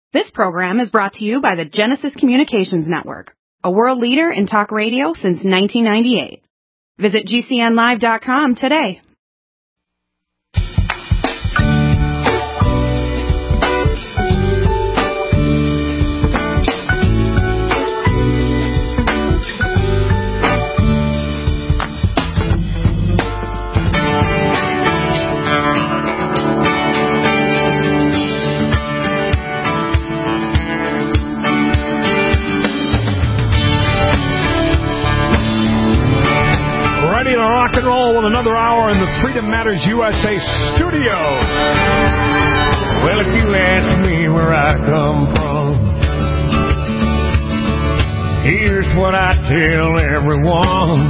This program is brought to you by the Genesis Communications Network, a world leader in talk radio since 1998. Visit GCNlive.com today. Ready to rock and roll with another hour in the Freedom Matters USA studios. Well, if you ask me where I come from, here's what I tell everyone.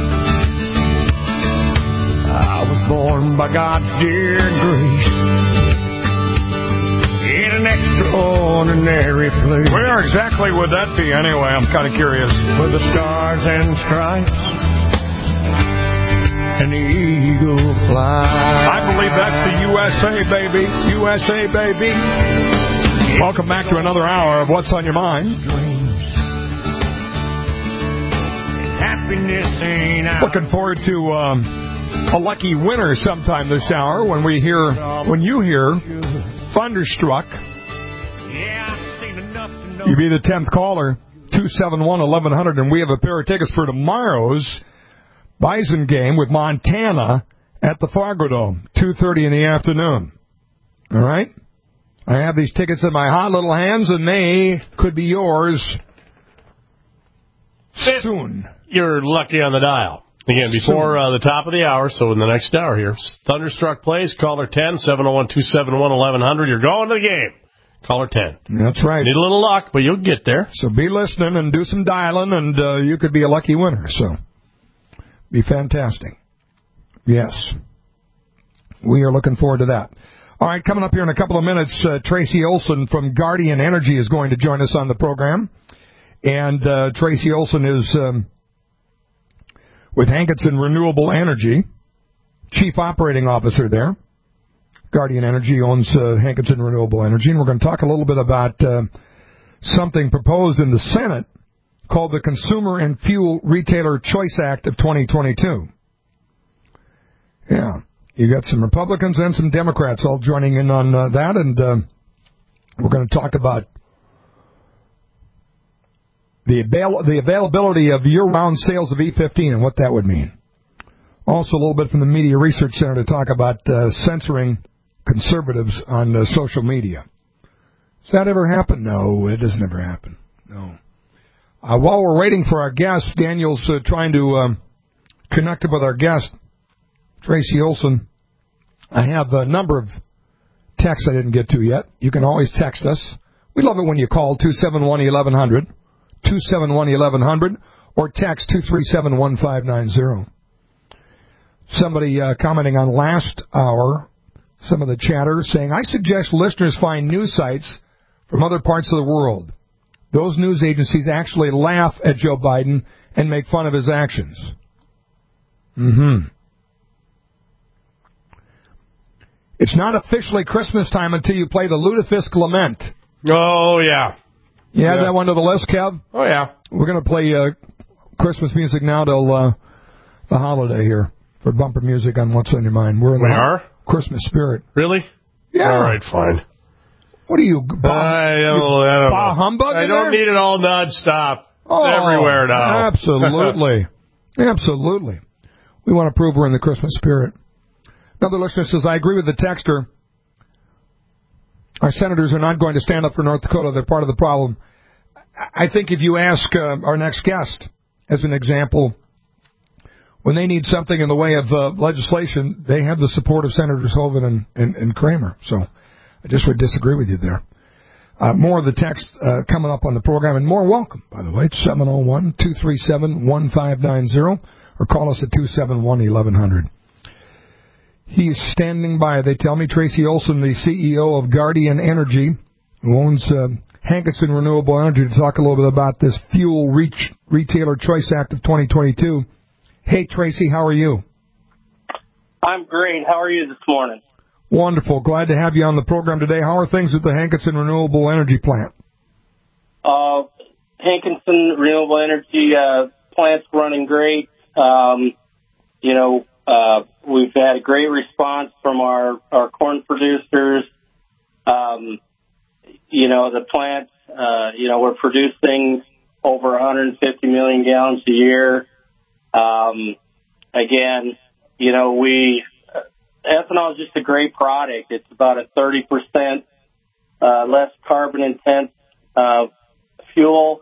I was born by God's dear grace in an extraordinary place. Where exactly would that be anyway? I'm kind of curious. Where the stars and stripes an eagle fly. I believe that's the USA, baby. USA, baby. Welcome back to another hour of What's on Your Mind. Happiness ain't out. Looking forward to a lucky winner sometime this hour when you hear Thunderstruck. You be the 10th caller, 271-1100, and we have a pair of tickets for tomorrow's Bison game with Montana at the Fargo Dome, 2:30 in the afternoon. All right? I have these tickets in my hot little hands, and they could be yours soon. You're lucky on the dial. Again, before the top of the hour, so in the next hour here, Thunderstruck plays, caller 10, 701-271-1100. You're going to the game. Caller 10. That's right. Need a little luck, but you'll get there. So be listening and do some dialing, and you could be a lucky winner, so be fantastic. Yes. We are looking forward to that. All right, coming up here in a couple of minutes, Tracy Olson from Guardian Energy is going to join us on the program. And Tracy Olson is with Hankinson Renewable Energy, Chief Operating Officer there. Guardian Energy owns Hankinson Renewable Energy. And we're going to talk a little bit about something proposed in the Senate called the Consumer and Fuel Retailer Choice Act of 2022. Yeah, you got some Republicans and some Democrats all joining in on that, and we're going to talk about the availability of year-round sales of E15 and what that would mean. Also a little bit from the Media Research Center to talk about censoring conservatives on social media. Does that ever happen? No, it doesn't ever happen. No. While we're waiting for our guest, Daniel's trying to connect up with our guest, Tracy Olson. I have a number of texts I didn't get to yet. You can always text us. We love it when you call 271-1100, 271-1100, or text 237-1590. Somebody commenting on last hour, some of the chatter, saying, I suggest listeners find news sites from other parts of the world. Those news agencies actually laugh at Joe Biden and make fun of his actions. It's not officially Christmas time until you play the Lutefisk Lament. Oh, yeah. You add that one to the list, Kev? Oh, yeah. We're going to play Christmas music now till the holiday here for bumper music on What's on Your Mind. We are? Christmas spirit. Really? Yeah. All right, fine. What are you, I don't know. Humbug? I don't need it all nonstop. It's everywhere now. Absolutely. Absolutely. We want to prove we're in the Christmas spirit. Another listener says, I agree with the texter. Our senators are not going to stand up for North Dakota. They're part of the problem. I think if you ask our next guest, as an example, when they need something in the way of legislation, they have the support of Senators Hoeven and Kramer. So I just would disagree with you there. More of the text coming up on the program, and more welcome, by the way. It's 701-237-1590, or call us at 271-1100. He's standing by, they tell me, Tracy Olson, the CEO of Guardian Energy, who owns Hankinson Renewable Energy, to talk a little bit about this Fuel Retailer Choice Act of 2022. Hey, Tracy, how are you? I'm great. How are you this morning? Wonderful. Glad to have you on the program today. How are things at the Hankinson Renewable Energy Plant? Hankinson Renewable Energy plant's running great. We've had a great response from our corn producers. The plant, we're producing over 150 million gallons a year. Ethanol is just a great product. It's about a 30% less carbon intense fuel.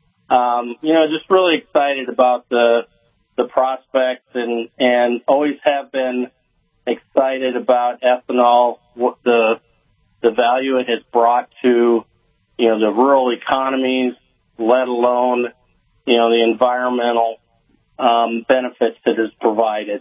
Just really excited about the prospects and always have been excited about ethanol, what the value it has brought to, the rural economies, let alone, the environmental benefits it has provided.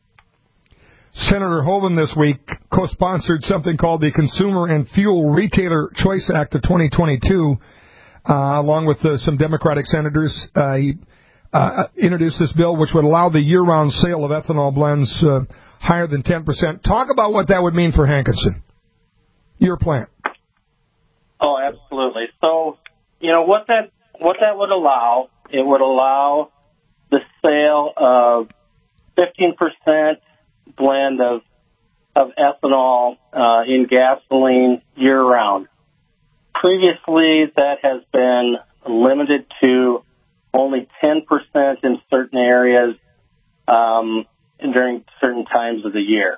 Senator Hoeven this week co-sponsored something called the Consumer and Fuel Retailer Choice Act of 2022, along with some Democratic senators. He introduced this bill, which would allow the year-round sale of ethanol blends higher than 10%. Talk about what that would mean for Hankinson, your plant. Oh, absolutely. So, what that would allow, it would allow the sale of 15% blend of ethanol in gasoline year-round. Previously, that has been limited to only 10% in certain areas during certain times of the year.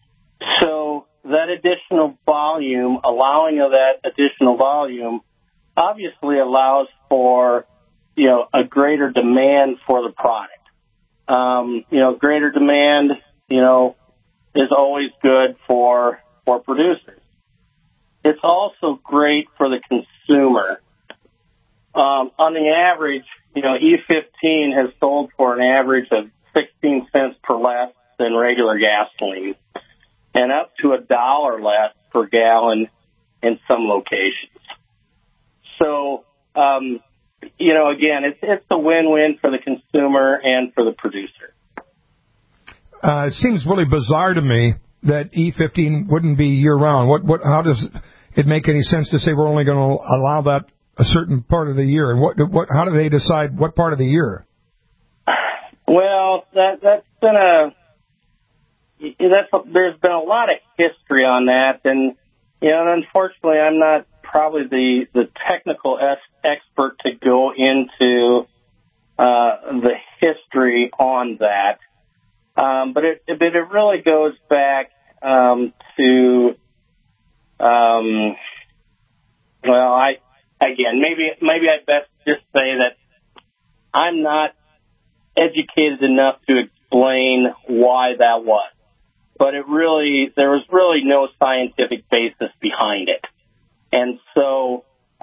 So that additional volume, allowing of that additional volume, obviously allows for, a greater demand for the product. Greater demand, is always good for producers. It's also great for the consumer. On the average, E15 has sold for an average of 16 cents per less than regular gasoline, and up to $1 less per gallon in some locations. So, again, it's a win-win for the consumer and for the producer. It seems really bizarre to me that E15 wouldn't be year-round. How does it make any sense to say we're only going to allow that a certain part of the year? And how do they decide what part of the year? Well, there's been a lot of history on that, and unfortunately, I'm not probably the technical expert to go into the history on that. But it really goes back to maybe I best just say that I'm not educated enough to explain why that was. But there was really no scientific basis behind it. And so,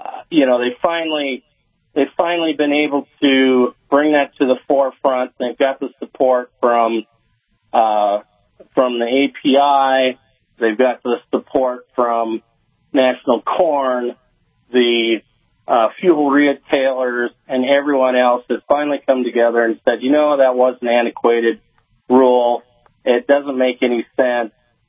they've finally been able to bring that to the forefront. They've got the support from the API. They've got the support from National Corn, the fuel retailers, and everyone else has finally come together and said, that was an antiquated rule. It doesn't make any sense.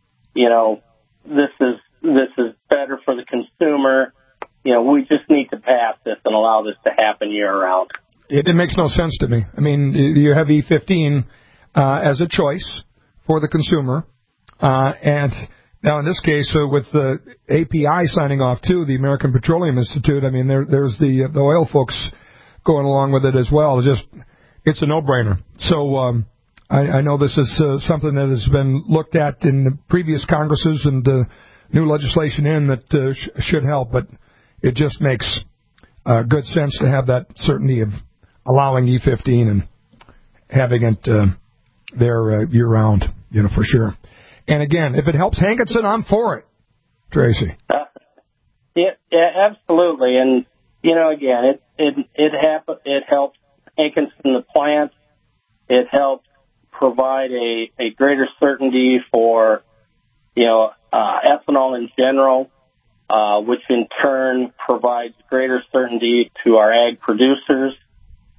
This is better for the consumer. We just need to pass this and allow this to happen year-round. It makes no sense to me. I mean, you have E15 as a choice for the consumer, and now in this case, with the API signing off too, the American Petroleum Institute. I mean, there's the oil folks going along with it as well. It's a no-brainer. So I know this is something that has been looked at in the previous Congresses and new legislation that should help, but it just makes good sense to have that certainty of allowing E15 and having it there year-round, for sure. And again, if it helps Hankinson, I'm for it, Tracy. Yeah, absolutely. And again, it helps Hankinson the plant. It helps provide a greater certainty for ethanol in general, which in turn provides greater certainty to our ag producers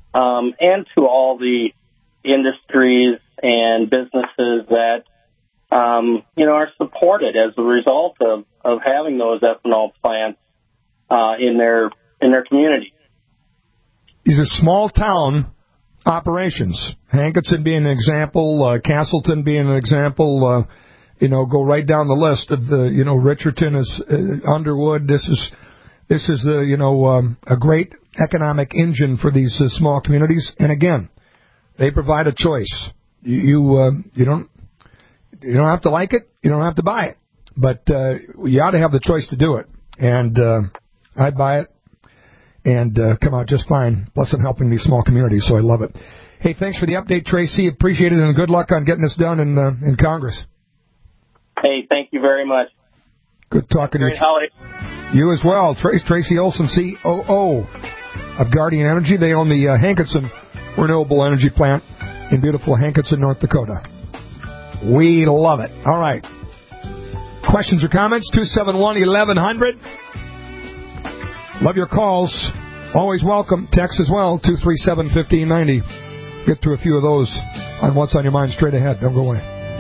and to all the industries and businesses that are supported as a result of having those ethanol plants in their community. These are small town operations. Hankinson being an example, Castleton being an example. Go right down the list of the. Richardson is Underwood. This is a great economic engine for these small communities. And again, they provide a choice. You don't have to like it. You don't have to buy it. But you ought to have the choice to do it. And I'd buy it and come out just fine. Plus, I'm helping these small communities, so I love it. Hey, thanks for the update, Tracy. Appreciate it, and good luck on getting this done in Congress. Hey, thank you very much. Good talking to you. Great holiday. You as well. Tracy Olson, COO of Guardian Energy. They own the Hankinson Renewable Energy Plant in beautiful Hankinson, North Dakota. We love it. All right. Questions or comments? 271-1100. Love your calls. Always welcome. Text as well, 237-1590. Get through a few of those on What's on Your Mind straight ahead. Don't go away.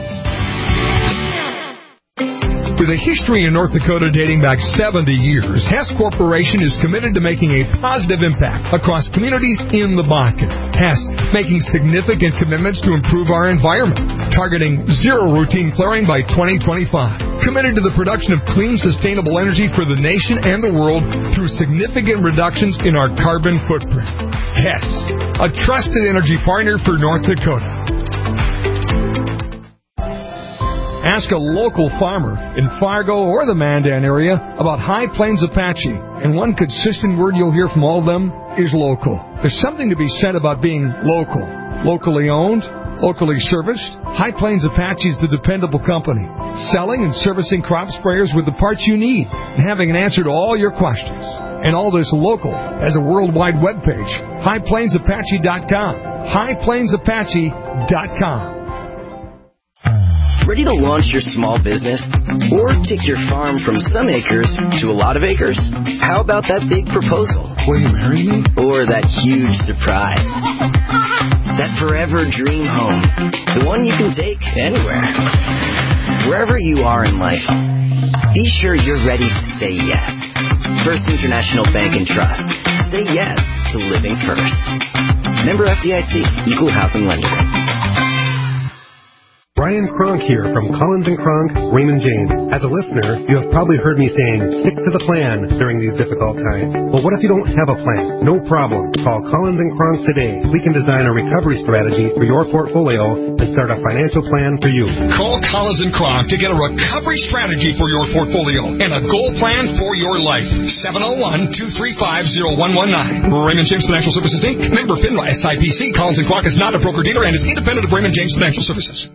With a history in North Dakota dating back 70 years, Hess Corporation is committed to making a positive impact across communities in the Bakken. Hess making significant commitments to improve our environment, targeting zero routine clearing by 2025. Committed to the production of clean, sustainable energy for the nation and the world through significant reductions in our carbon footprint. Hess, a trusted energy partner for North Dakota. Ask a local farmer in Fargo or the Mandan area about High Plains Apache, and one consistent word you'll hear from all of them is local. There's something to be said about being local. Locally owned, locally serviced, High Plains Apache is the dependable company, selling and servicing crop sprayers with the parts you need and having an answer to all your questions. And all this local has a worldwide webpage, highplainsapache.com, highplainsapache.com. Ready to launch your small business? Or take your farm from some acres to a lot of acres? How about that big proposal? Will you marry me? Or that huge surprise? That forever dream home. The one you can take anywhere. Wherever you are in life, be sure you're ready to say yes. First International Bank and Trust. Say yes to living first. Member FDIC, Equal Housing Lender. Brian Kronk here from Collins & Kronk, Raymond James. As a listener, you have probably heard me saying, stick to the plan during these difficult times. Well, what if you don't have a plan? No problem. Call Collins & Kronk today. We can design a recovery strategy for your portfolio and start a financial plan for you. Call Collins & Kronk to get a recovery strategy for your portfolio and a goal plan for your life. 701-235-0119. Raymond James Financial Services, Inc. Member FINRA SIPC. Collins & Kronk is not a broker-dealer and is independent of Raymond James Financial Services.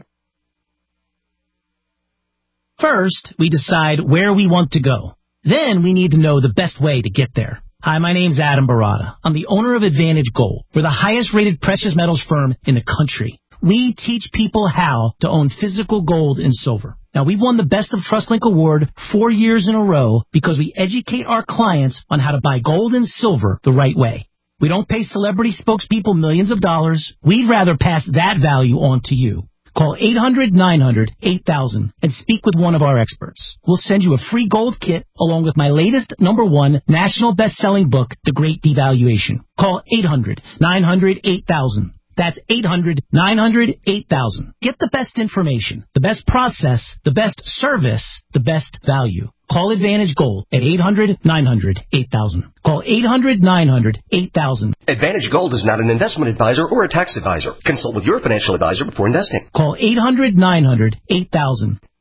First, we decide where we want to go. Then we need to know the best way to get there. Hi, my name's Adam Barada. I'm the owner of Advantage Gold. We're the highest-rated precious metals firm in the country. We teach people how to own physical gold and silver. Now, we've won the Best of TrustLink Award 4 years in a row because we educate our clients on how to buy gold and silver the right way. We don't pay celebrity spokespeople millions of dollars. We'd rather pass that value on to you. Call 800-900-8000 and speak with one of our experts. We'll send you a free gold kit along with my latest #1 national best-selling book, The Great Devaluation. Call 800-900-8000. That's 800-900-8000. Get the best information, the best process, the best service, the best value. Call Advantage Gold at 800-900-8000. Call 800-900-8000. Advantage Gold is not an investment advisor or a tax advisor. Consult with your financial advisor before investing. Call 800-900-8000.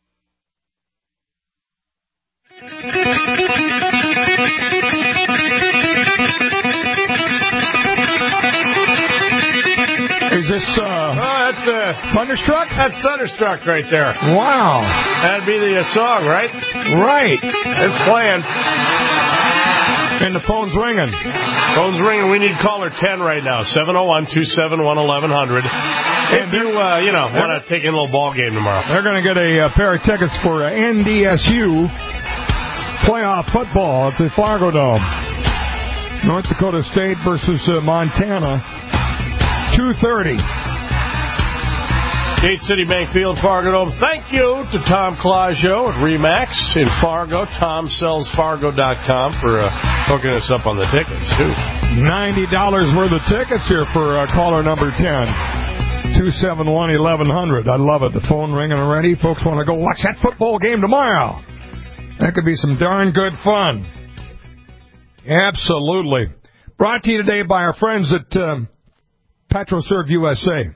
Is this, that's Thunderstruck? That's Thunderstruck right there. Wow. That'd be the song, right? Right. It's playing. And the phone's ringing. Phone's ringing. We need caller 10 right now. 701-271-1100. If you, want to take in a little ball game tomorrow. They're going to get a pair of tickets for NDSU playoff football at the Fargo Dome. North Dakota State versus Montana. 2:30. Gate City Bank Field, Fargo Dome. Thank you to Tom Claggio at RE/MAX in Fargo. TomSellsFargo.com for hooking us up on the tickets, too. $90 worth of tickets here for caller number 10. 271-1100. I love it. The phone ringing already. Folks want to go watch that football game tomorrow. That could be some darn good fun. Absolutely. Brought to you today by our friends at PetroServe USA.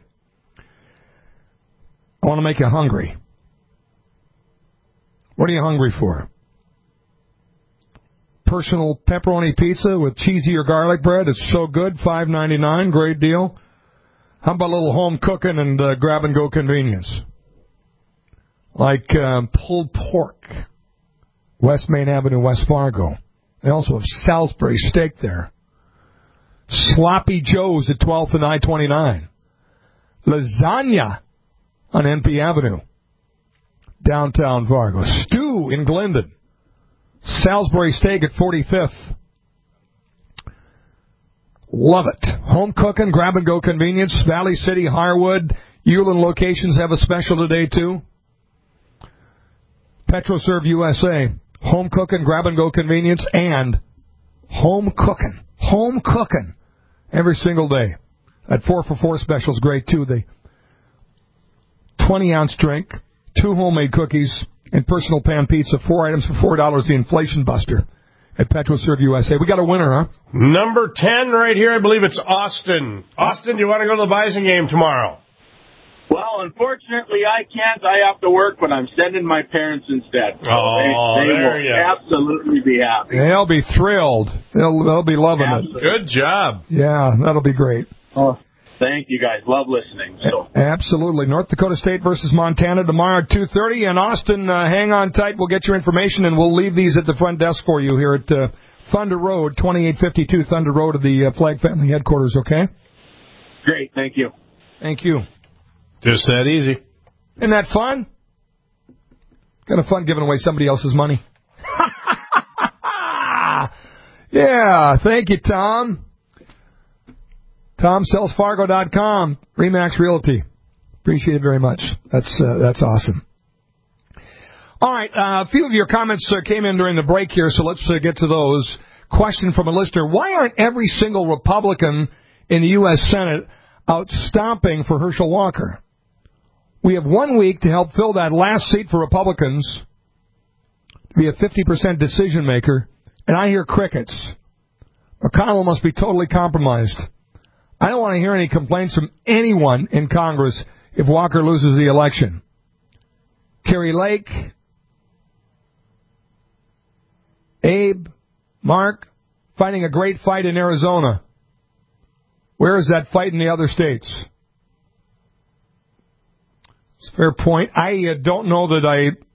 I want to make you hungry. What are you hungry for? Personal pepperoni pizza with cheesy or garlic bread. It's so good. $5.99. Great deal. How about a little home cooking and grab-and-go convenience? Like pulled pork, West Main Avenue, West Fargo. They also have Salisbury steak there. Sloppy Joe's at 12th and I-29. Lasagna on NP Avenue, downtown Fargo. Stew in Glendon. Salisbury steak at 45th. Love it. Home cooking, grab-and-go convenience. Valley City, Harwood, Ulen locations have a special today, too. PetroServe USA. Home cooking, grab-and-go convenience, and home cooking. Home cooking. Every single day. That 4-for-4 special is great, too. The 20-ounce drink, 2 homemade cookies, and personal pan pizza. 4 items for $4. The Inflation Buster at PetroServe USA. We got a winner, huh? Number 10 right here. I believe it's Austin. Austin, do you want to go to the Bison game tomorrow? Well, unfortunately, I can't. I have to work, but I'm sending my parents instead. So they will absolutely be happy. They'll be thrilled. They'll be loving absolutely. It. Good job. Yeah, that'll be great. Oh, thank you, guys. Love listening. So. Absolutely. North Dakota State versus Montana tomorrow at 2:30. And Austin, hang on tight. We'll get your information, and we'll leave these at the front desk for you here at Thunder Road, 2852 Thunder Road of the Flag Family Headquarters, okay? Great. Thank you. Thank you. Just that easy. Isn't that fun? Kind of fun giving away somebody else's money. Yeah, thank you, Tom. TomSellsFargo.com. RE/MAX Realty. Appreciate it very much. That's awesome. All right, a few of your comments came in during the break here, so let's get to those. Question from a listener. Why aren't every single Republican in the U.S. Senate out stomping for Herschel Walker? We have 1 week to help fill that last seat for Republicans to be a 50% decision maker, and I hear crickets. McConnell must be totally compromised. I don't want to hear any complaints from anyone in Congress if Walker loses the election. Kerry Lake, Abe, Mark, fighting a great fight in Arizona. Where is that fight in the other states? It's a fair point. I don't know that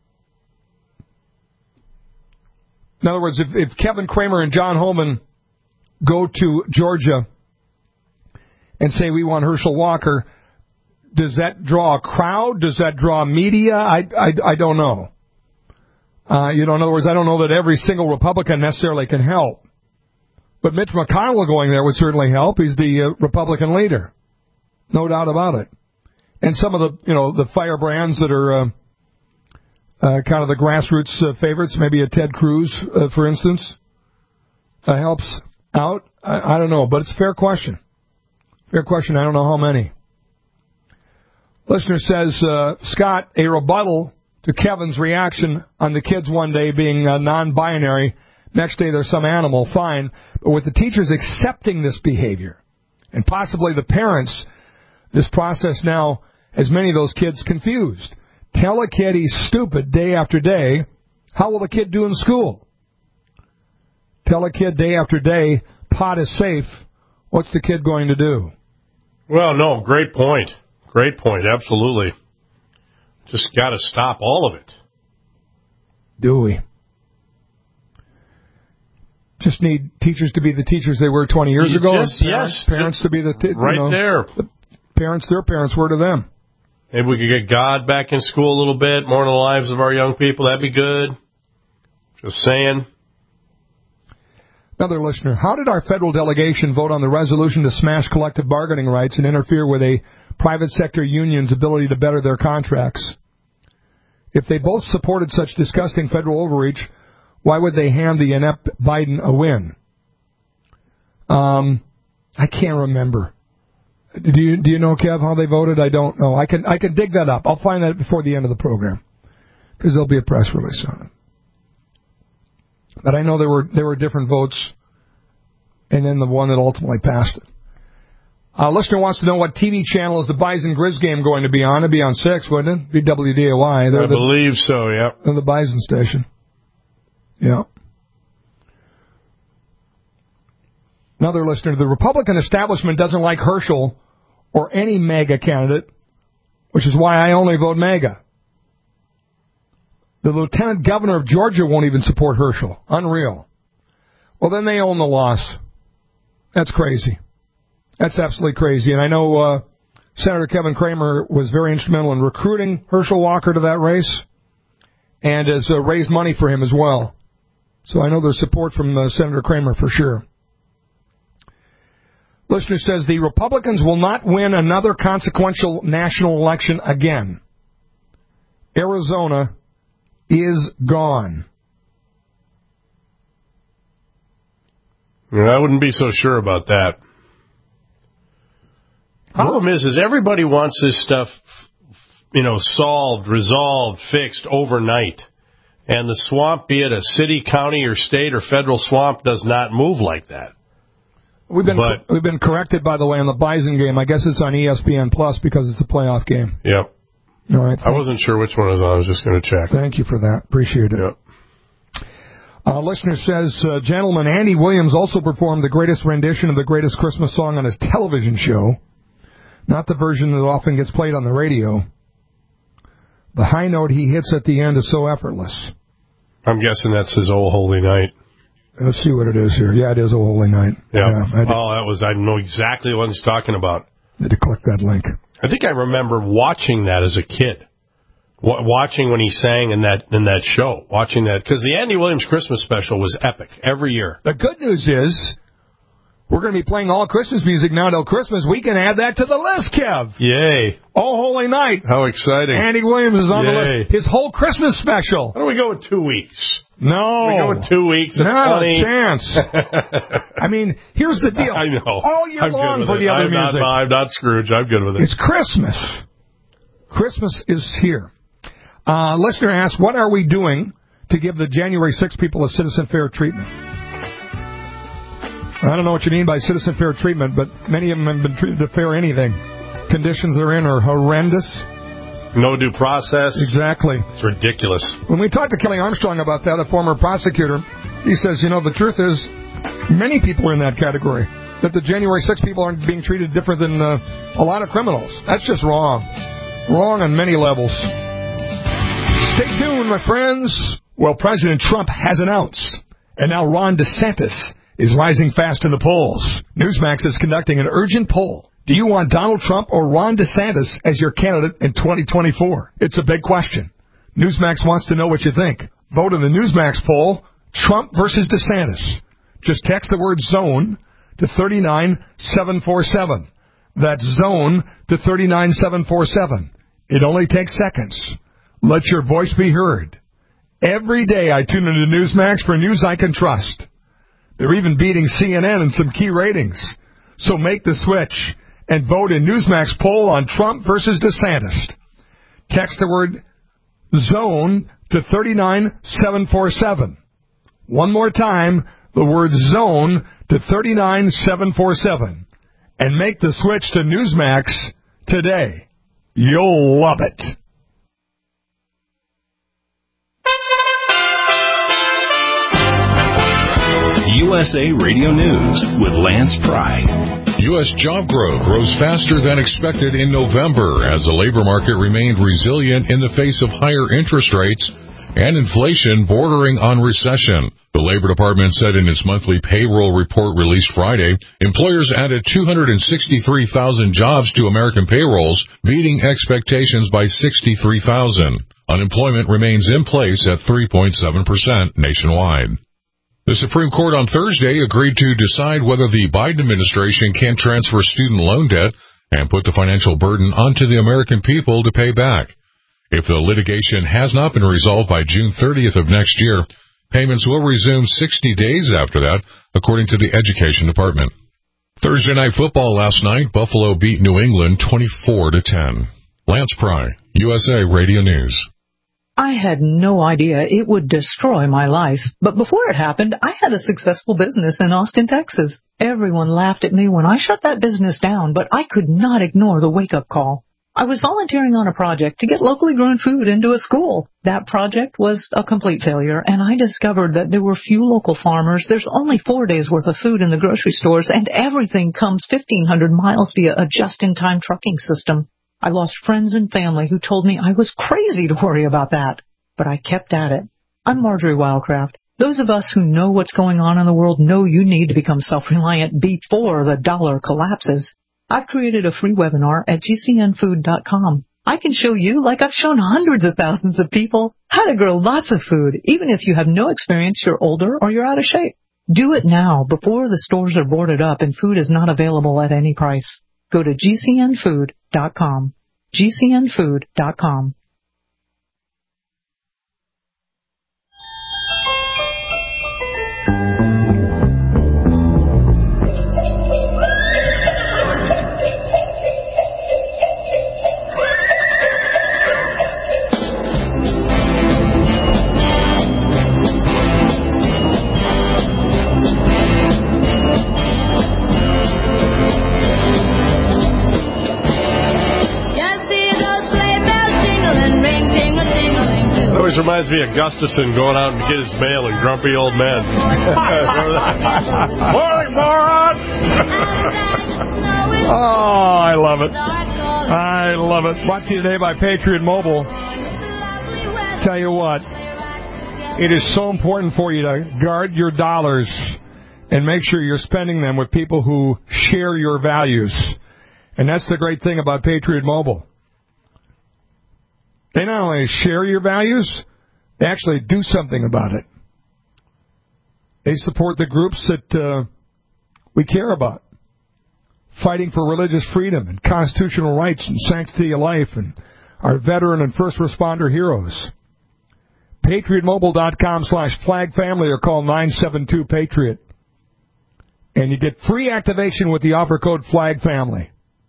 in other words, if Kevin Cramer and John Homan go to Georgia and say we want Herschel Walker, does that draw a crowd? Does that draw media? I don't know. In other words, I don't know that every single Republican necessarily can help. But Mitch McConnell going there would certainly help. He's the Republican leader. No doubt about it. And some of the firebrands that are kind of the grassroots favorites, maybe a Ted Cruz, for instance, helps out. I don't know, but it's a fair question. Fair question. I don't know how many. Listener says, Scott, a rebuttal to Kevin's reaction on the kids one day being non-binary. Next day there's some animal, fine. But with the teachers accepting this behavior, and possibly the parents, this process now has many of those kids confused. Tell a kid he's stupid day after day. How will the kid do in school? Tell a kid day after day, pot is safe. What's the kid going to do? Well, no, great point. Great point, absolutely. Just got to stop all of it. Do we? Just need teachers to be the teachers they were 20 years ago. Yes. Parents to be the there. The parents, their parents were to them. Maybe we could get God back in school a little bit, more in the lives of our young people. That'd be good. Just saying. Another listener. How did our federal delegation vote on the resolution to smash collective bargaining rights and interfere with a private sector unions' ability to better their contracts. If they both supported such disgusting federal overreach, why would they hand the inept Biden a win? I can't remember. Do you know, Kev, how they voted? I don't know. I can dig that up. I'll find that before the end of the program, because there'll be a press release on it. But I know there were different votes, and then the one that ultimately passed it. A listener wants to know what TV channel is the Bison Grizz game going to be on. It'd be on 6, wouldn't it? Be WDAY. I believe so, yeah. They're the Bison station. Yeah. Another listener, the Republican establishment doesn't like Herschel or any MAGA candidate, which is why I only vote MAGA. The lieutenant governor of Georgia won't even support Herschel. Unreal. Well, then they own the loss. That's crazy. That's absolutely crazy. And I know Senator Kevin Cramer was very instrumental in recruiting Herschel Walker to that race and has raised money for him as well. So I know there's support from Senator Cramer for sure. Listener says the Republicans will not win another consequential national election again. Arizona is gone. I wouldn't be so sure about that. Problem is everybody wants this stuff, solved, resolved, fixed overnight. And the swamp, be it a city, county, or state, or federal swamp, does not move like that. We've been corrected, by the way, on the Bison game. I guess it's on ESPN Plus because it's a playoff game. Yep. All right. I wasn't sure which one it was on. I was just going to check. Thank you for that. Appreciate it. Yep. Listener says, gentlemen, Andy Williams also performed the greatest rendition of the greatest Christmas song on his television show, not the version that often gets played on the radio. The high note he hits at the end is so effortless. I'm guessing that's his "O Holy Night." Let's see what it is here. Yeah, it is "O Holy Night." Yeah. I know exactly what he's talking about. I had to click that link. I think I remember watching that as a kid. Watching when he sang in that show. Watching that, because the Andy Williams Christmas special was epic every year. The good news is, we're going to be playing all Christmas music now till Christmas. We can add that to the list, Kev. Yay. Oh, Holy Night. How exciting. Andy Williams is on the list. His whole Christmas special. Why don't we go with 2 weeks? No. We go with 2 weeks. Not a chance. I mean, here's the deal. I know. All year long for the other music. I'm not Scrooge. I'm good with it. It's Christmas. Christmas is here. Listener asks, what are we doing to give the January 6 people a citizen fair treatment? I don't know what you mean by citizen fair treatment, but many of them have been treated to fair anything. Conditions they're in are horrendous. No due process. Exactly. It's ridiculous. When we talked to Kelly Armstrong about that, a former prosecutor, he says, the truth is, many people are in that category. That the January 6 people aren't being treated different than a lot of criminals. That's just wrong. Wrong on many levels. Stay tuned, my friends. Well, President Trump has announced, and now Ron DeSantis is rising fast in the polls. Newsmax is conducting an urgent poll. Do you want Donald Trump or Ron DeSantis as your candidate in 2024? It's a big question. Newsmax wants to know what you think. Vote in the Newsmax poll, Trump versus DeSantis. Just text the word ZONE to 39747. That's ZONE to 39747. It only takes seconds. Let your voice be heard. Every day I tune into Newsmax for news I can trust. They're even beating CNN in some key ratings. So make the switch and vote in Newsmax poll on Trump versus DeSantis. Text the word ZONE to 39747. One more time, the word ZONE to 39747. And make the switch to Newsmax today. You'll love it. USA Radio News with Lance Pry. U.S. job growth rose faster than expected in November as the labor market remained resilient in the face of higher interest rates and inflation bordering on recession. The Labor Department said in its monthly payroll report released Friday, employers added 263,000 jobs to American payrolls, beating expectations by 63,000. Unemployment remains in place at 3.7% nationwide. The Supreme Court on Thursday agreed to decide whether the Biden administration can transfer student loan debt and put the financial burden onto the American people to pay back. If the litigation has not been resolved by June 30th of next year, payments will resume 60 days after that, according to the Education Department. Thursday Night Football last night, Buffalo beat New England 24-10. Lance Pry, USA Radio News. I had no idea it would destroy my life, but before it happened, I had a successful business in Austin, Texas. Everyone laughed at me when I shut that business down, but I could not ignore the wake-up call. I was volunteering on a project to get locally grown food into a school. That project was a complete failure, and I discovered that there were few local farmers. There's only 4 days' worth of food in the grocery stores, and everything comes 1,500 miles via a just-in-time trucking system. I lost friends and family who told me I was crazy to worry about that, but I kept at it. I'm Marjorie Wildcraft. Those of us who know what's going on in the world know you need to become self-reliant before the dollar collapses. I've created a free webinar at GCNfood.com. I can show you, like I've shown hundreds of thousands of people, how to grow lots of food, even if you have no experience, you're older, or you're out of shape. Do it now, before the stores are boarded up and food is not available at any price. Go to GCNfood.com. GCNfood.com. Reminds me of Gustafson going out and get his mail and grumpy old men. Morning, moron! Oh, I love it. I love it. Brought to you today by Patriot Mobile. Tell you what, it is so important for you to guard your dollars and make sure you're spending them with people who share your values. And that's the great thing about Patriot Mobile. They not only share your values, they actually do something about it. They support the groups that we care about, fighting for religious freedom and constitutional rights and sanctity of life and our veteran and first responder heroes. PatriotMobile.com/flagfamily or call 972-PATRIOT. And you get free activation with the offer code FLAGFAMILY.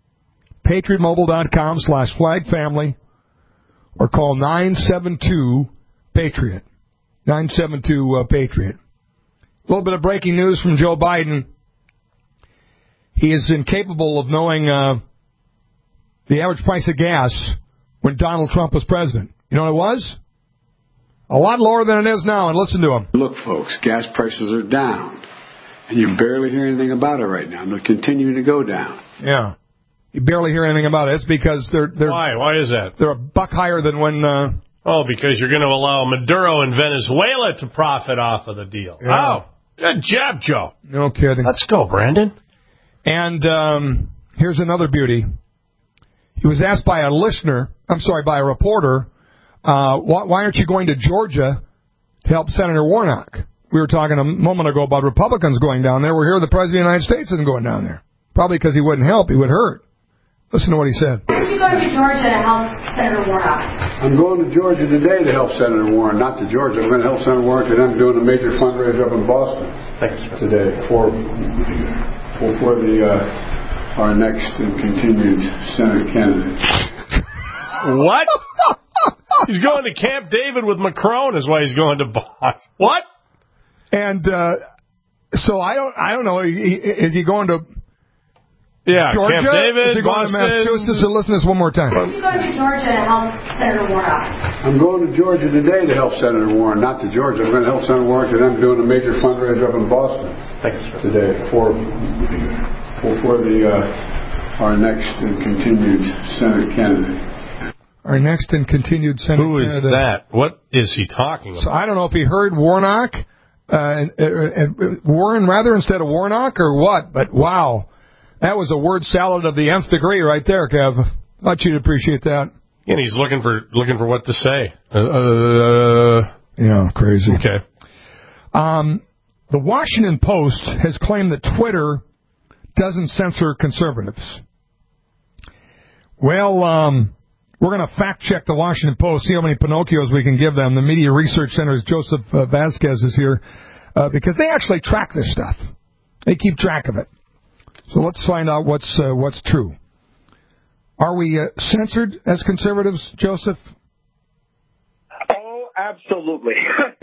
PatriotMobile.com/flagfamily. Or call 972-PATRIOT. 972-PATRIOT. A little bit of breaking news from Joe Biden. He is incapable of knowing the average price of gas when Donald Trump was president. You know what it was? A lot lower than it is now, and listen to him. Look, folks, gas prices are down, and you barely hear anything about it right now, and they're continuing to go down. Yeah. You barely hear anything about it. It's because they're Why? Why is that? They're a buck higher than when... because you're going to allow Maduro in Venezuela to profit off of the deal. Yeah. Oh, good job, Joe. No kidding. Let's go, Brandon. And here's another beauty. He was asked by a reporter, why aren't you going to Georgia to help Senator Warnock? We were talking a moment ago about Republicans going down there. We're here, the President of the United States isn't going down there. Probably because he wouldn't help, he would hurt. Listen to what he said. Why are you going to Georgia to help Senator Warnock? I'm going to Georgia today to help Senator Warren, not to Georgia. I'm going to help Senator Warren because I'm doing a major fundraiser up in Boston today for our next and continued Senate candidate. What? He's going to Camp David with Macron is why he's going to Boston. What? And so I don't know. Is he going to... Yeah, Georgia? Camp David, Is he going Boston. to Massachusetts? And listen to this one more time. Why are you going to Georgia to help Senator Warnock? I'm going to Georgia today to help Senator Warren, not to Georgia. I'm going to help Senator Warren because I'm doing a major fundraiser up in Boston today for our next and continued Senate candidate. Our next and continued Senate Who is candidate. that? What is he talking about? So I don't know if he heard Warnock, Warren rather instead of Warnock or what, but wow. That was a word salad of the nth degree right there, Kev. Thought you'd appreciate that. And he's looking for what to say. Yeah, crazy. Okay. The Washington Post has claimed that Twitter doesn't censor conservatives. Well, we're going to fact-check the Washington Post, see how many Pinocchios we can give them. The Media Research Center's Joseph Vasquez is here because they actually track this stuff. They keep track of it. So let's find out what's true. Are we censored as conservatives, Joseph? Oh, absolutely.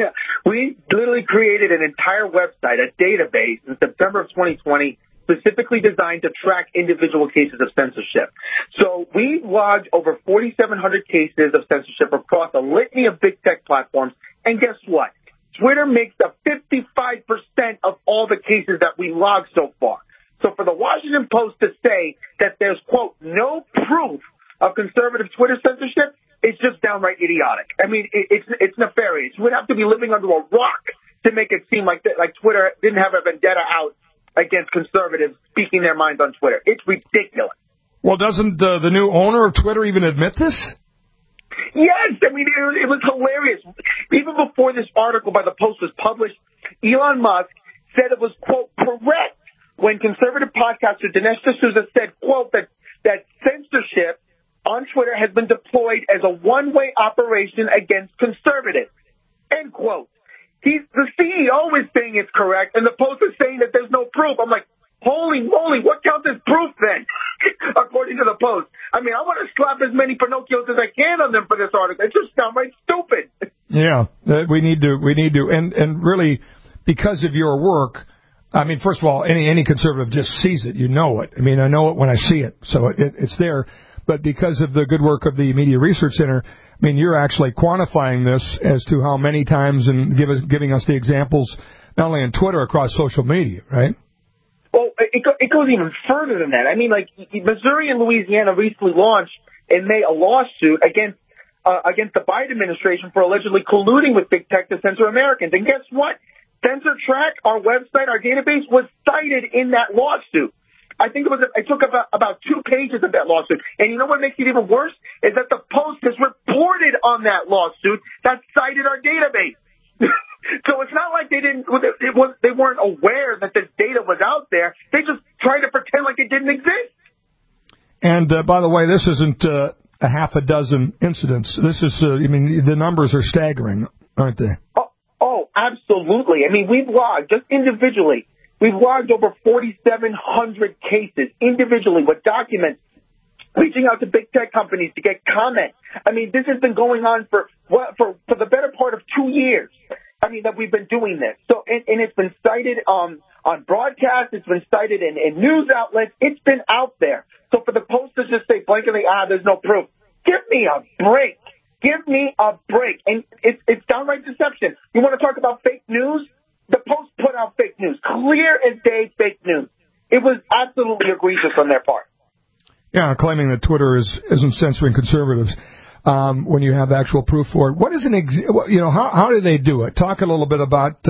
We literally created an entire website, a database, in September of 2020, specifically designed to track individual cases of censorship. So we logged over 4,700 cases of censorship across a litany of big tech platforms. And guess what? Twitter makes up 55% of all the cases that we logged so far. So for the Washington Post to say that there's, quote, no proof of conservative Twitter censorship, it's just downright idiotic. I mean, it's nefarious. You would have to be living under a rock to make it seem like Twitter didn't have a vendetta out against conservatives speaking their minds on Twitter. It's ridiculous. Well, doesn't the new owner of Twitter even admit this? Yes. I mean, it was hilarious. Even before this article by the Post was published, Elon Musk said it was, quote, correct when conservative podcaster Dinesh D'Souza said, quote, that censorship on Twitter has been deployed as a one-way operation against conservatives, end quote. The CEO is saying it's correct, and the Post is saying that there's no proof. I'm like, holy moly, what counts as proof then, according to the Post? I mean, I want to slap as many Pinocchios as I can on them for this article. It's just downright stupid. Yeah, we need to, and really, because of your work, I mean, first of all, any conservative just sees it. You know it. I mean, I know it when I see it, so it's there. But because of the good work of the Media Research Center, I mean, you're actually quantifying this as to how many times and giving us the examples, not only on Twitter, across social media, right? Well, it goes even further than that. I mean, like, Missouri and Louisiana recently launched in May a lawsuit against the Biden administration for allegedly colluding with big tech to censor Americans. And guess what? CensorTrack, our website, our database, was cited in that lawsuit. I think it took about 2 pages of that lawsuit. And you know what makes it even worse? Is that the Post has reported on that lawsuit that cited our database. So it's not like they weren't aware that this data was out there. They just tried to pretend like it didn't exist. And by the way, this isn't a half a dozen incidents. This is, I mean, the numbers are staggering, aren't they? Oh, absolutely. I mean, we've logged, just individually, we've logged over 4,700 cases individually with documents, reaching out to big tech companies to get comment. I mean, this has been going on for the better part of 2 years. I mean, that we've been doing this. So, and it's been cited on broadcast. It's been cited in news outlets. It's been out there. So for the Post to just say blankly, there's no proof. Give me a break. Give me a break. And it's downright deception. You want to talk about fake news? The Post put out fake news. Clear as day fake news. It was absolutely egregious on their part. Yeah, claiming that Twitter isn't censoring conservatives when you have actual proof for it. What is how do they do it? Talk a little bit about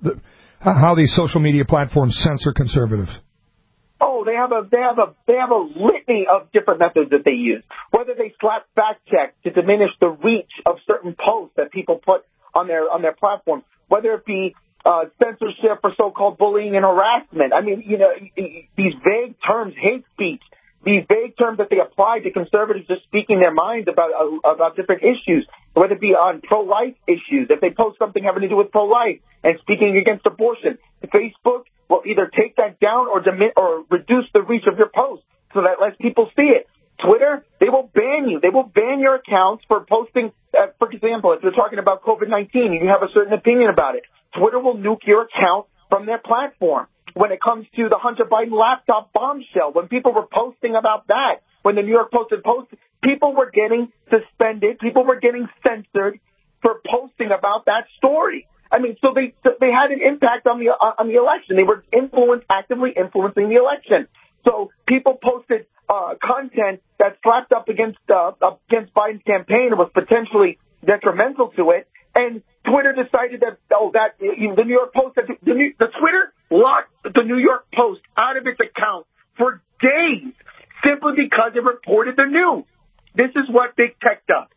how these social media platforms censor conservatives. Oh, they have a litany of different methods that they use. Whether they slap fact check to diminish the reach of certain posts that people put on their platform, whether it be censorship or so-called bullying and harassment. I mean, these vague terms, hate speech, these vague terms that they apply to conservatives just speaking their minds about different issues, whether it be on pro-life issues, if they post something having to do with pro-life and speaking against abortion. Facebook will either take that down or reduce the reach of your post so that less people see it. Twitter, they will ban you. They will ban your accounts for posting, for example, if you're talking about COVID-19 and you have a certain opinion about it, Twitter will nuke your account from their platform. When it comes to the Hunter Biden laptop bombshell, when people were posting about that, when the New York Post had posted, people were getting suspended, people were getting censored for posting about that story. I mean, so they had an impact on the election. They were actively influencing the election. So people posted content that slapped up against Biden's campaign and was potentially detrimental to it. And Twitter decided that the New York Post, the Twitter locked the New York Post out of its account for days simply because it reported the news. This is what big tech does.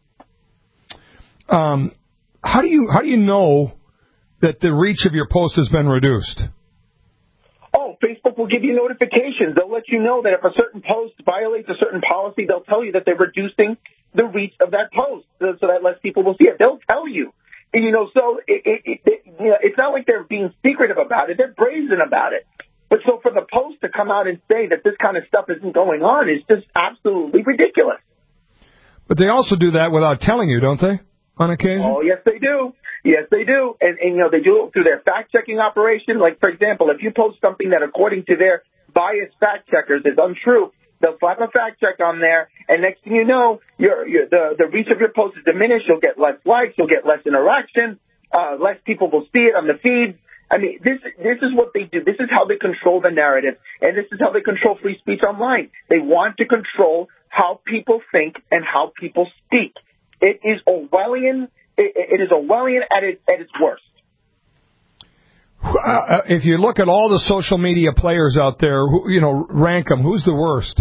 How do you know that the reach of your post has been reduced? Oh, Facebook will give you notifications. They'll let you know that if a certain post violates a certain policy, they'll tell you that they're reducing the reach of that post so that less people will see it. They'll tell you. And, so it's not like they're being secretive about it. They're brazen about it. But so for the Post to come out and say that this kind of stuff isn't going on is just absolutely ridiculous. But they also do that without telling you, don't they, on occasion? Oh, yes, they do. Yes, they do. And they do it through their fact-checking operation. Like, for example, if you post something that, according to their biased fact-checkers, is untrue, they'll slap a fact-check on there, and next thing you know, the reach of your post is diminished. You'll get less likes. You'll get less interaction. Less people will see it on the feed. I mean, this is what they do. This is how they control the narrative, and this is how they control free speech online. They want to control how people think and how people speak. It is Orwellian. It is Orwellian at its worst. If you look at all the social media players out there, rank them. Who's the worst?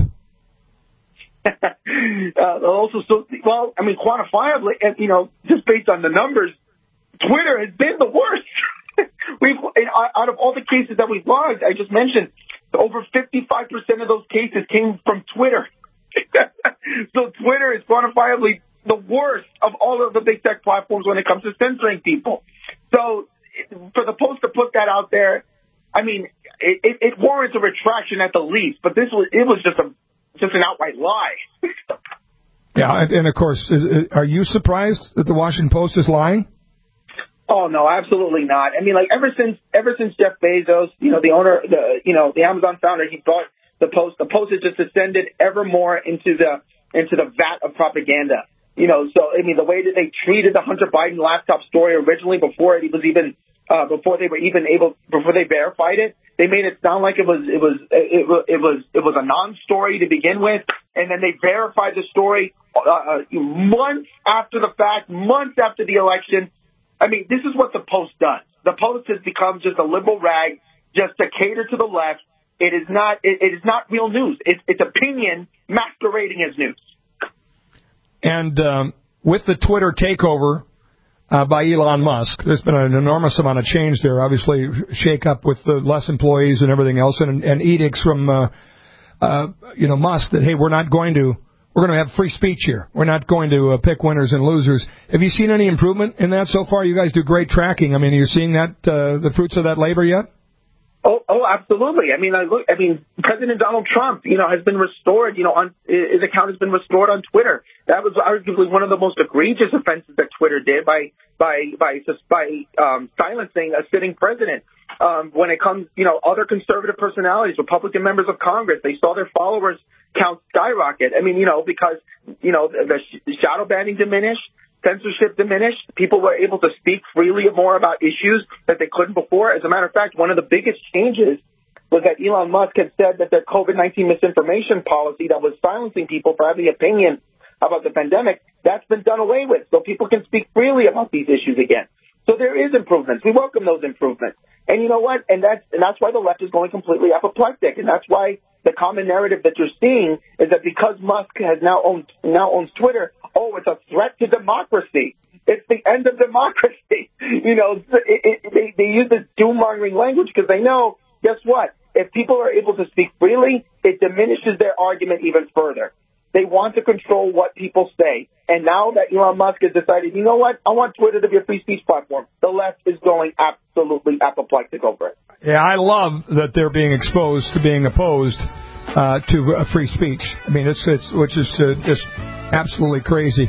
Quantifiably, just based on the numbers, Twitter has been the worst. Out of all the cases that we've logged, I just mentioned, over 55% of those cases came from Twitter. So Twitter is quantifiably the worst of all of the big tech platforms when it comes to censoring people. So for the Post to put that out there, I mean, it warrants a retraction at the least. But it was just an outright lie. Yeah, and of course, are you surprised that the Washington Post is lying? Oh no, absolutely not. I mean, like ever since Jeff Bezos, the owner, the Amazon founder, he bought the Post. The Post has just ascended ever more into the vat of propaganda. So I mean, the way that they treated the Hunter Biden laptop story originally before they verified it, they made it sound like it was a non-story to begin with, and then they verified the story months after the fact, months after the election. I mean, this is what the Post does. The Post has become just a liberal rag, just to cater to the left. It is not real news. It's opinion masquerading as news. And with the Twitter takeover by Elon Musk, there's been an enormous amount of change there. Obviously, shake up with the less employees and everything else, and edicts from Musk that we're going to have free speech here. We're not going to pick winners and losers. Have you seen any improvement in that so far? You guys do great tracking. I mean, are you seeing that the fruits of that labor yet? Oh, absolutely. I mean, President Donald Trump, has been restored. His account has been restored on Twitter. That was arguably one of the most egregious offenses that Twitter did by silencing a sitting president. When it comes, other conservative personalities, Republican members of Congress, they saw their followers count skyrocket. I mean, because the shadow banning diminished. Censorship diminished. People were able to speak freely more about issues that they couldn't before. As a matter of fact, one of the biggest changes was that Elon Musk had said that their COVID-19 misinformation policy that was silencing people for having opinion about the pandemic, that's been done away with. So people can speak freely about these issues again. So there is improvements. We welcome those improvements. And you know what? And that's why the left is going completely apoplectic. And that's why the common narrative that you're seeing is that because Musk has now owns Twitter, it's a threat to democracy. It's the end of democracy. They use this doom-mongering language because they know, guess what? If people are able to speak freely, it diminishes their argument even further. They want to control what people say. And now that Elon Musk has decided, you know what? I want Twitter to be a free speech platform. The left is going absolutely apoplectic over it. Yeah, I love that they're being exposed to being opposed to free speech. I mean, which is just absolutely crazy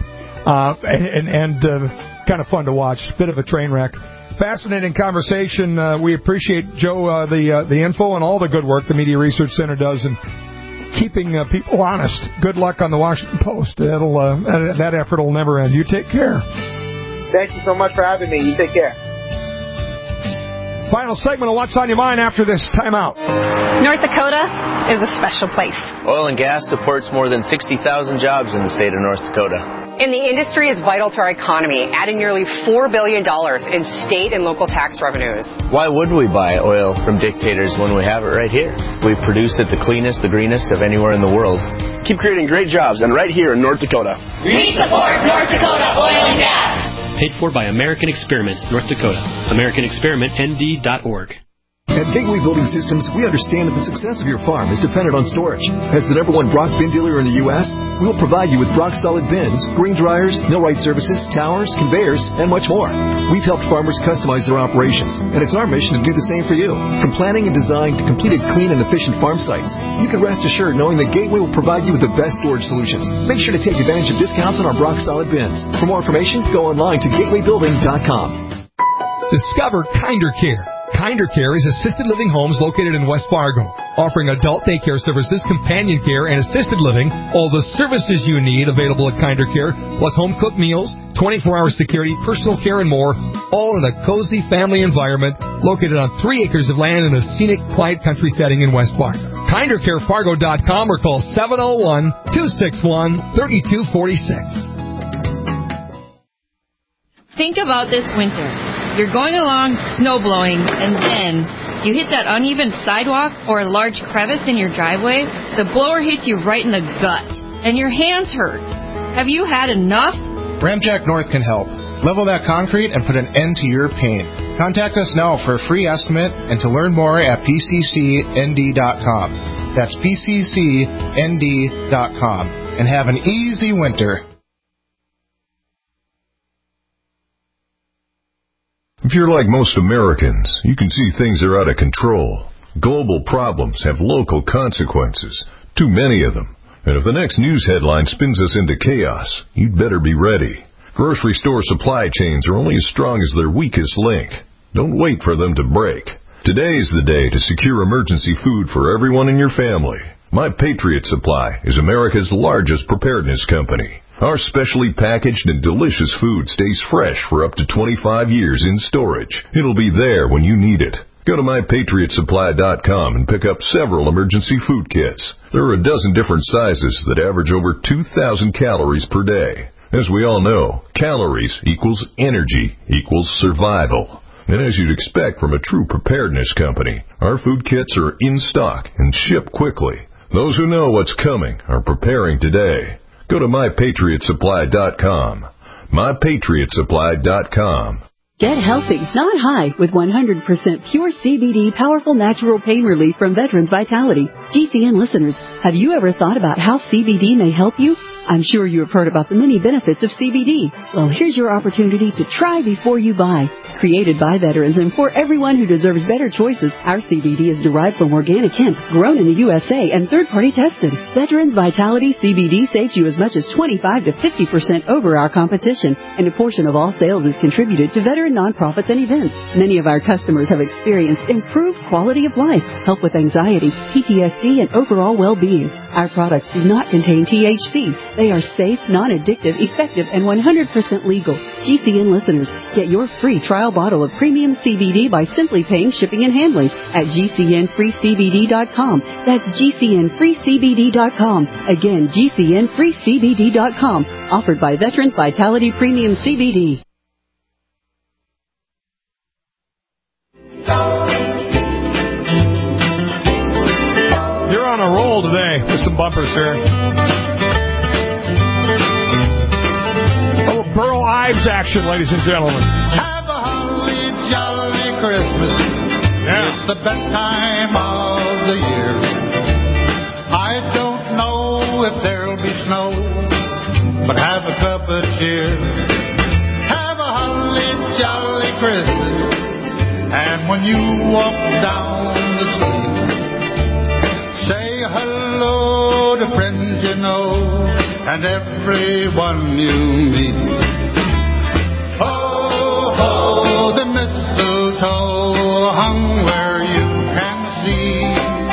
and kind of fun to watch. Bit of a train wreck. Fascinating conversation. We appreciate, Joe, the info and all the good work the Media Research Center does and keeping people honest. Good luck on the Washington Post. That effort will never end. You take care. Thank you so much for having me. You take care. Final segment of What's on Your Mind after this timeout. North Dakota is a special place. Oil and gas supports more than 60,000 jobs in the state of North Dakota. And the industry is vital to our economy, adding nearly $4 billion in state and local tax revenues. Why would we buy oil from dictators when we have it right here? We produce it the cleanest, the greenest of anywhere in the world. Keep creating great jobs, and right here in North Dakota. We support North Dakota Oil and Gas. Paid for by American Experiment, North Dakota. AmericanExperimentND.org. At Gateway Building Systems, we understand that the success of your farm is dependent on storage. As the #1 Brock bin dealer in the U.S., we will provide you with Brock solid bins, green dryers, millwright services, towers, conveyors, and much more. We've helped farmers customize their operations, and it's our mission to do the same for you. From planning and design to completed clean and efficient farm sites, you can rest assured knowing that Gateway will provide you with the best storage solutions. Make sure to take advantage of discounts on our Brock solid bins. For more information, go online to gatewaybuilding.com. Discover Kinder Care. Kinder Care is assisted living homes located in West Fargo, offering adult daycare services, companion care, and assisted living. All the services you need available at Kinder Care, plus home-cooked meals, 24-hour security, personal care, and more, all in a cozy family environment located on 3 acres of land in a scenic, quiet country setting in West Fargo. KinderCareFargo.com or call 701-261-3246. Think about this winter. You're going along snow-blowing, and then you hit that uneven sidewalk or a large crevice in your driveway. The blower hits you right in the gut, and your hands hurt. Have you had enough? Ramjack North can help. Level that concrete and put an end to your pain. Contact us now for a free estimate and to learn more at pccnd.com. That's pccnd.com. And have an easy winter. If you're like most Americans, you can see things are out of control. Global problems have local consequences, too many of them. And if the next news headline spins us into chaos, you'd better be ready. Grocery store supply chains are only as strong as their weakest link. Don't wait for them to break. Today is the day to secure emergency food for everyone in your family. My Patriot Supply is America's largest preparedness company. Our specially packaged and delicious food stays fresh for up to 25 years in storage. It'll be there when you need it. Go to MyPatriotSupply.com and pick up several emergency food kits. There are a dozen different sizes that average over 2,000 calories per day. As we all know, calories equals energy equals survival. And as you'd expect from a true preparedness company, our food kits are in stock and ship quickly. Those who know what's coming are preparing today. Go to MyPatriotSupply.com. MyPatriotSupply.com. Get healthy, not high, with 100% pure CBD powerful natural pain relief from Veterans Vitality. GCN listeners, have you ever thought about how CBD may help you? I'm sure you have heard about the many benefits of CBD. Well, here's your opportunity to try before you buy. Created by veterans and for everyone who deserves better choices, our CBD is derived from organic hemp, grown in the USA, and third-party tested. Veterans Vitality CBD saves you as much as 25 to 50% over our competition, and a portion of all sales is contributed to veteran nonprofits and events. Many of our customers have experienced improved quality of life, help with anxiety, PTSD, and overall well-being. Our products do not contain THC. They are safe, non-addictive, effective, and 100% legal. GCN listeners, get your free trial bottle of premium CBD by simply paying shipping and handling at GCNFreeCBD.com. That's GCNFreeCBD.com. Again, GCNFreeCBD.com. Offered by Veterans Vitality Premium CBD. You're on a roll today with some bumpers here. Oh, Burl Ives action, ladies and gentlemen. Have a holly jolly Christmas. Yeah. It's the best time of the year. I don't know if there'll be snow, but have a cup of cheer. Have a holly jolly Christmas. And when you walk down the street, say hello to friends you know and everyone you meet. Ho, ho, the mistletoe hung where you can see.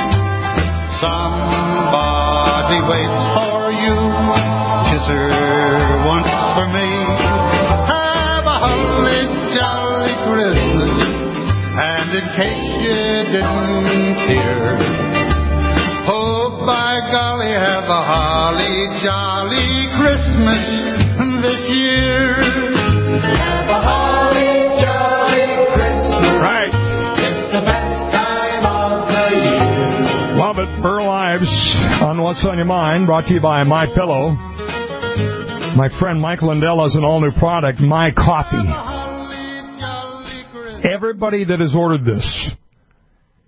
Somebody waits for you, kiss her once for me. Have a holly jolly Christmas, and in case you didn't hear, oh, by golly, have a holly jolly Christmas this year. Have a holly jolly Christmas. Right. It's the best time of the year. Love it. Burl Ives on What's on Your Mind, brought to you by MyPillow. My friend Mike Lindell has an all-new product, My Coffee. Everybody that has ordered this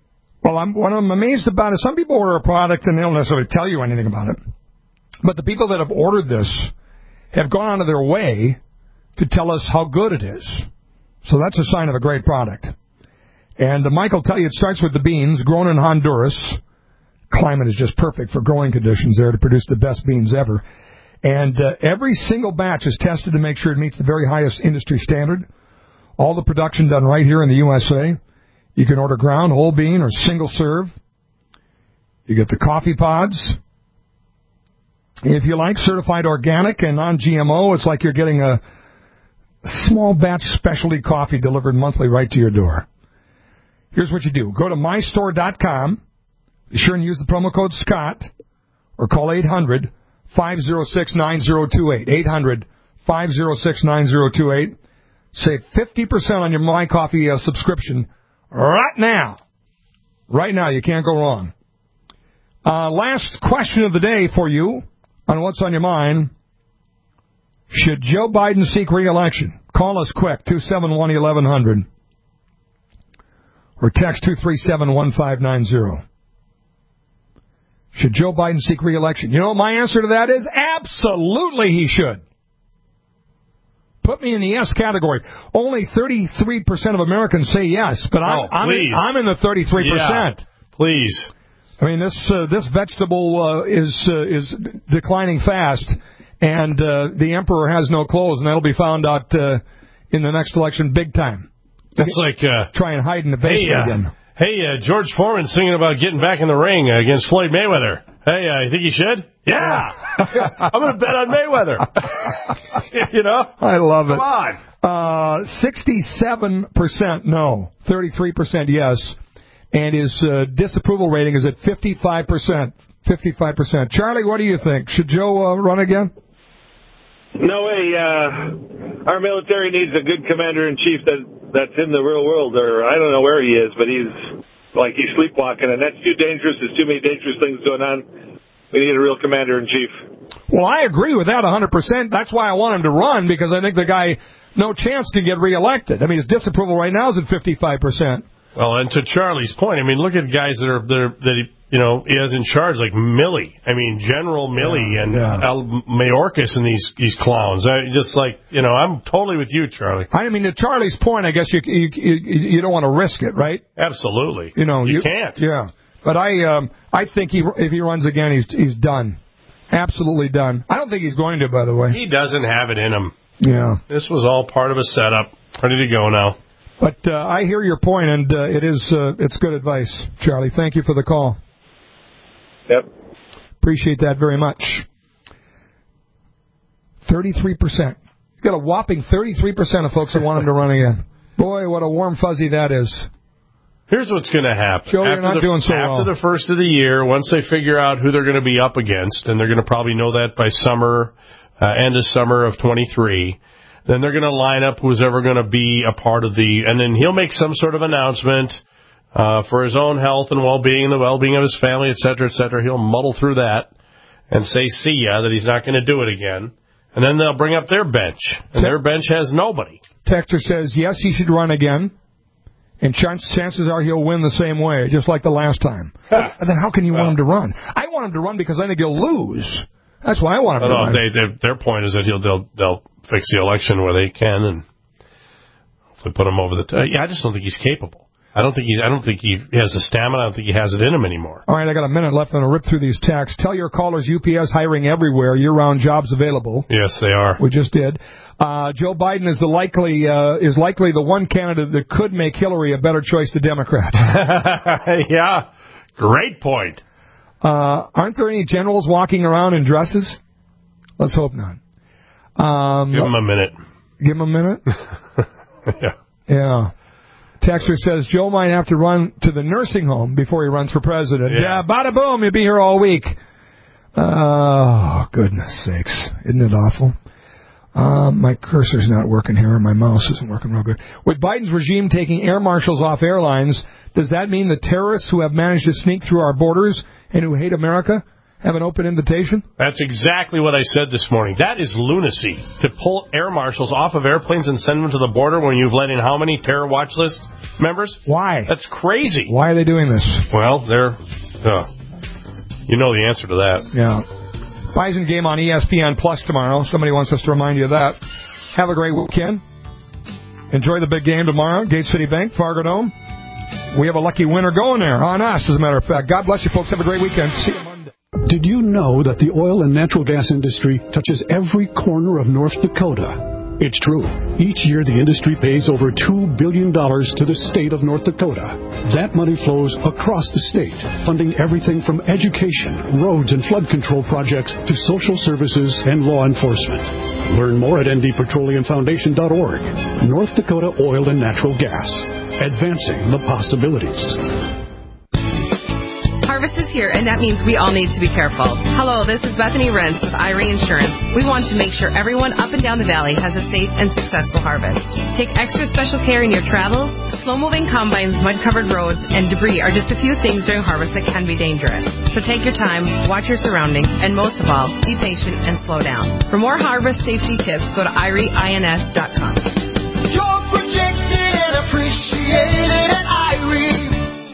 Well, what I'm amazed about is some people order a product and they don't necessarily tell you anything about it. But the people that have ordered this have gone out of their way to tell us how good it is. So that's a sign of a great product. And Mike will tell you it starts with the beans, grown in Honduras. Climate is just perfect for growing conditions there to produce the best beans ever. And every single batch is tested to make sure it meets the very highest industry standard. All the production done right here in the USA. You can order ground, whole bean, or single serve. You get the coffee pods. If you like certified organic and non-GMO, it's like you're getting a small batch specialty coffee delivered monthly right to your door. Here's what you do. Go to mystore.com. Be sure and use the promo code Scott or call 800-506-9028. 800-506-9028. Save 50% on your My Coffee subscription right now. Right now. You can't go wrong. Last question of the day for you on What's on Your Mind. Should Joe Biden seek re-election? Call us quick, 271-1100. Or text 237-1590. Should Joe Biden seek re-election? You know what my answer to that is? Absolutely he should. Put me in the yes category. Only 33% of Americans say yes, but I'm in the 33%. Yeah, please. I mean, this vegetable is declining fast, and the emperor has no clothes, and that'll be found out in the next election big time. It's like try and hide in the basement again. Hey, George Foreman singing about getting back in the ring against Floyd Mayweather. Hey, you think he should? Yeah. I'm going to bet on Mayweather. You know? I love it. Come on. 67% no, 33% yes, and his disapproval rating is at 55%. 55%. Charlie, what do you think? Should Joe run again? No way. Our military needs a good commander-in-chief that's in the real world, or I don't know where he is, but he's sleepwalking, and that's too dangerous. There's too many dangerous things going on. We need a real commander-in-chief. Well, I agree with that 100%. That's why I want him to run, because I think the guy, no chance to get reelected. I mean, his disapproval right now is at 55%. Well, and to Charlie's point, I mean, look at guys that he has in charge, like Milley. I mean, General Milley and Al Mayorkas and these clowns. I'm totally with you, Charlie. I mean, to Charlie's point, I guess you don't want to risk it, right? Absolutely. You can't. Yeah. But I think if he runs again, he's done. Absolutely done. I don't think he's going to, by the way. He doesn't have it in him. Yeah. This was all part of a setup. Ready to go now. But I hear your point, and it's good advice, Charlie. Thank you for the call. Yep. Appreciate that very much. 33%. You got a whopping 33% of folks that want him to run again. Boy, what a warm fuzzy that is. Here's what's going to happen. Joe, you're not doing so well. After the first of the year, once they figure out who they're going to be up against, and they're going to probably know that by end of summer of 23, then they're going to line up who's ever going to be a part of and then he'll make some sort of announcement for his own health and well-being, the well-being of his family, et cetera, et cetera. He'll muddle through that and say, see ya, that he's not going to do it again. And then they'll bring up their bench, and their bench has nobody. Texter says, yes, he should run again, and chances are he'll win the same way, just like the last time. And then how can you want him to run? I want him to run because I think he'll lose. That's why I want him to run. Their point is that they'll fix the election where they can and hopefully put him over the top. I just don't think he's capable. I don't think he has the stamina. I don't think he has it in him anymore. All right, I got a minute left. I'm going to rip through these texts. Tell your callers UPS hiring everywhere. Year-round jobs available. Yes, they are. We just did. Joe Biden is likely the one candidate that could make Hillary a better choice to Democrats. Yeah, great point. Aren't there any generals walking around in dresses? Let's hope not. Give him a minute. Give him a minute? Yeah. Texter says Joe might have to run to the nursing home before he runs for president. Yeah, bada boom, you'll be here all week. Oh, goodness sakes. Isn't it awful? My cursor's not working here, and my mouse isn't working real good. With Biden's regime taking air marshals off airlines, does that mean the terrorists who have managed to sneak through our borders and who hate America have an open invitation? That's exactly what I said this morning. That is lunacy, to pull air marshals off of airplanes and send them to the border when you've let in how many terror watch list members? Why? That's crazy. Why are they doing this? Well, you know the answer to that. Yeah. Bison game on ESPN Plus tomorrow. Somebody wants us to remind you of that. Have a great weekend. Enjoy the big game tomorrow. Gate City Bank, Fargo Dome. We have a lucky winner going there on us, as a matter of fact. God bless you, folks. Have a great weekend. See you Monday. Did you know that the oil and natural gas industry touches every corner of North Dakota? It's true. Each year, the industry pays over $2 billion to the state of North Dakota. That money flows across the state, funding everything from education, roads and flood control projects to social services and law enforcement. Learn more at ndpetroleumfoundation.org. North Dakota Oil and Natural Gas. Advancing the possibilities. Harvest is here, and that means we all need to be careful. Hello, this is Bethany Rentz with Irie Insurance. We want to make sure everyone up and down the valley has a safe and successful harvest. Take extra special care in your travels. Slow-moving combines, mud-covered roads, and debris are just a few things during harvest that can be dangerous. So take your time, watch your surroundings, and most of all, be patient and slow down. For more harvest safety tips, go to IrieINS.com. You're protected and appreciated at Irie.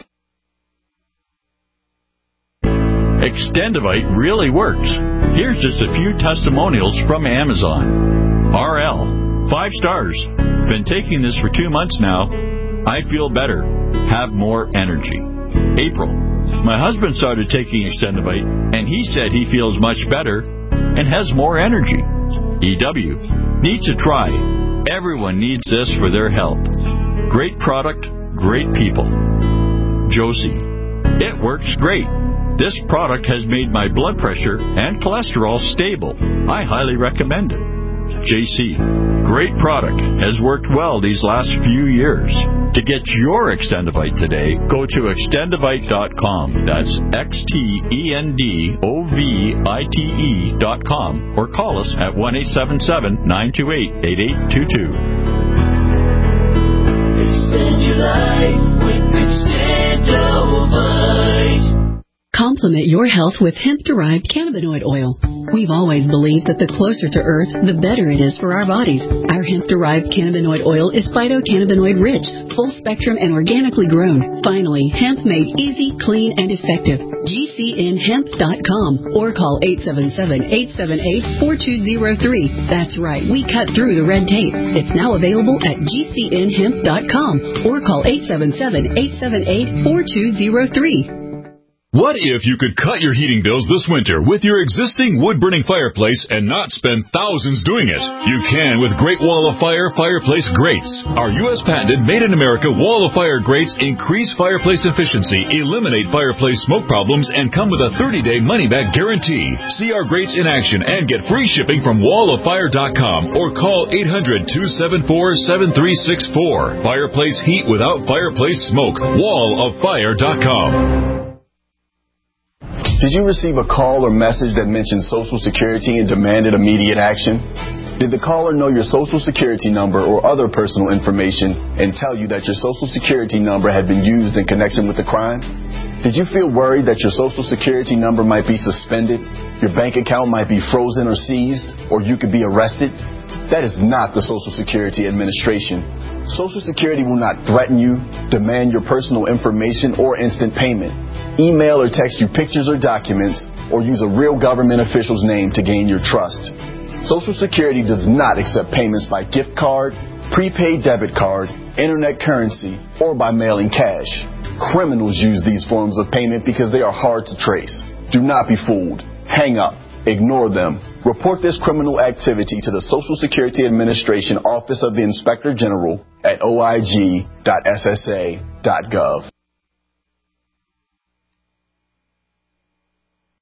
Extendivite really works. Here's just a few testimonials from Amazon. RL, 5 stars. Been taking this for 2 months now. I feel better. Have more energy. April, my husband started taking Extendivite, and he said he feels much better and has more energy. EW, need to try. Everyone needs this for their health. Great product, great people. Josie, it works great. This product has made my blood pressure and cholesterol stable. I highly recommend it. JC, great product. Has worked well these last few years. To get your Extendivite today, go to extendivite.com. That's XTENDOVITE.com or call us at 1-877-928-8822. Extend your life with Extendivite. Complement your health with hemp-derived cannabinoid oil. We've always believed that the closer to Earth, the better it is for our bodies. Our hemp-derived cannabinoid oil is phytocannabinoid-rich, full-spectrum, and organically grown. Finally, hemp made easy, clean, and effective. GCNhemp.com or call 877-878-4203. That's right, we cut through the red tape. It's now available at GCNhemp.com or call 877-878-4203. What if you could cut your heating bills this winter with your existing wood-burning fireplace and not spend thousands doing it? You can with Great Wall of Fire fireplace grates. Our U.S.-patented, made-in-America Wall of Fire grates increase fireplace efficiency, eliminate fireplace smoke problems, and come with a 30-day money-back guarantee. See our grates in action and get free shipping from walloffire.com or call 800-274-7364. Fireplace heat without fireplace smoke. walloffire.com. Did you receive a call or message that mentioned Social Security and demanded immediate action? Did the caller know your Social Security number or other personal information and tell you that your Social Security number had been used in connection with the crime? Did you feel worried that your Social Security number might be suspended, your bank account might be frozen or seized, or you could be arrested? That is not the Social Security Administration. Social Security will not threaten you, demand your personal information, or instant payment, email or text you pictures or documents, or use a real government official's name to gain your trust. Social Security does not accept payments by gift card, prepaid debit card, internet currency, or by mailing cash. Criminals use these forms of payment because they are hard to trace. Do not be fooled. Hang up. Ignore them. Report this criminal activity to the Social Security Administration Office of the Inspector General at oig.ssa.gov.